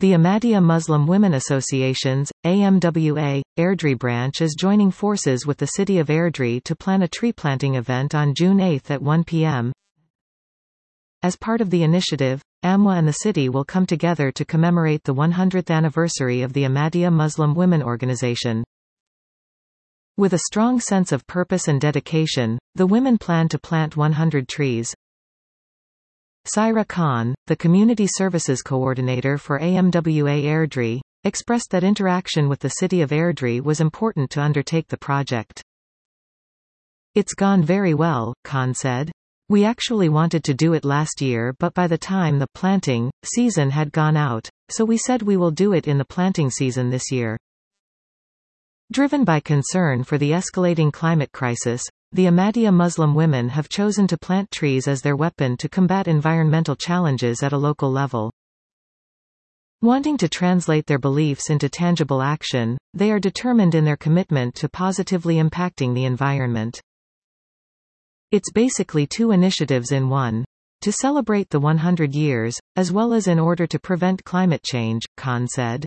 The Ahmadiyya Muslim Women Association's, AMWA, Airdrie branch is joining forces with the city of Airdrie to plan a tree planting event on June 8 at 1 p.m. As part of the initiative, AMWA and the city will come together to commemorate the 100th anniversary of the Ahmadiyya Muslim Women Organization. With a strong sense of purpose and dedication, the women plan to plant 100 trees. Saira Khan, the Community Services Coordinator for AMWA Airdrie, expressed that interaction with the city of Airdrie was important to undertake the project. "It's gone very well," Khan said. "We actually wanted to do it last year, but by the time the planting season had gone out, so we said we will do it in the planting season this year." Driven by concern for the escalating climate crisis, the Ahmadiyya Muslim women have chosen to plant trees as their weapon to combat environmental challenges at a local level. Wanting to translate their beliefs into tangible action, they are determined in their commitment to positively impacting the environment. "It's basically two initiatives in one. To celebrate the 100 years, as well as in order to prevent climate change," Khan said.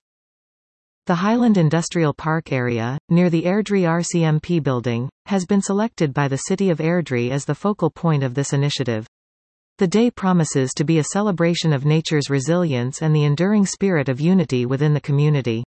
The Highland Industrial Park area, near the Airdrie RCMP building, has been selected by the city of Airdrie as the focal point of this initiative. The day promises to be a celebration of nature's resilience and the enduring spirit of unity within the community.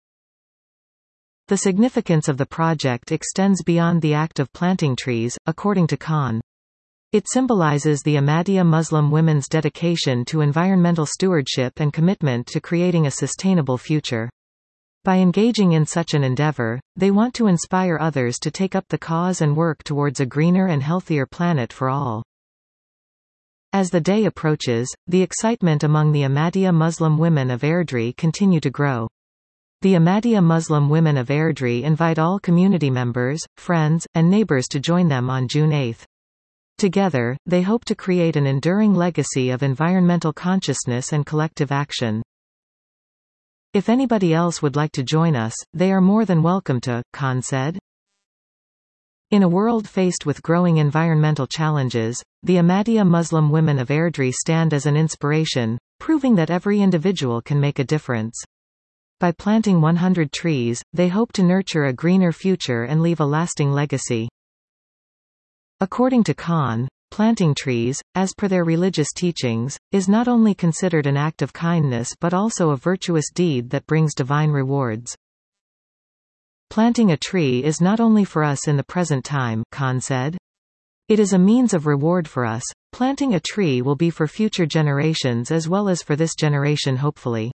The significance of the project extends beyond the act of planting trees, according to Khan. It symbolizes the Ahmadiyya Muslim women's dedication to environmental stewardship and commitment to creating a sustainable future. By engaging in such an endeavor, they want to inspire others to take up the cause and work towards a greener and healthier planet for all. As the day approaches, the excitement among the Ahmadiyya Muslim women of Airdrie continue to grow. The Ahmadiyya Muslim women of Airdrie invite all community members, friends, and neighbors to join them on June 8. Together, they hope to create an enduring legacy of environmental consciousness and collective action. "If anybody else would like to join us, they are more than welcome to," Khan said. In a world faced with growing environmental challenges, the Ahmadiyya Muslim women of Airdrie stand as an inspiration, proving that every individual can make a difference. By planting 100 trees, they hope to nurture a greener future and leave a lasting legacy. According to Khan, planting trees, as per their religious teachings, is not only considered an act of kindness but also a virtuous deed that brings divine rewards. "Planting a tree is not only for us in the present time," Khan said. "It is a means of reward for us. Planting a tree will be for future generations as well as for this generation hopefully."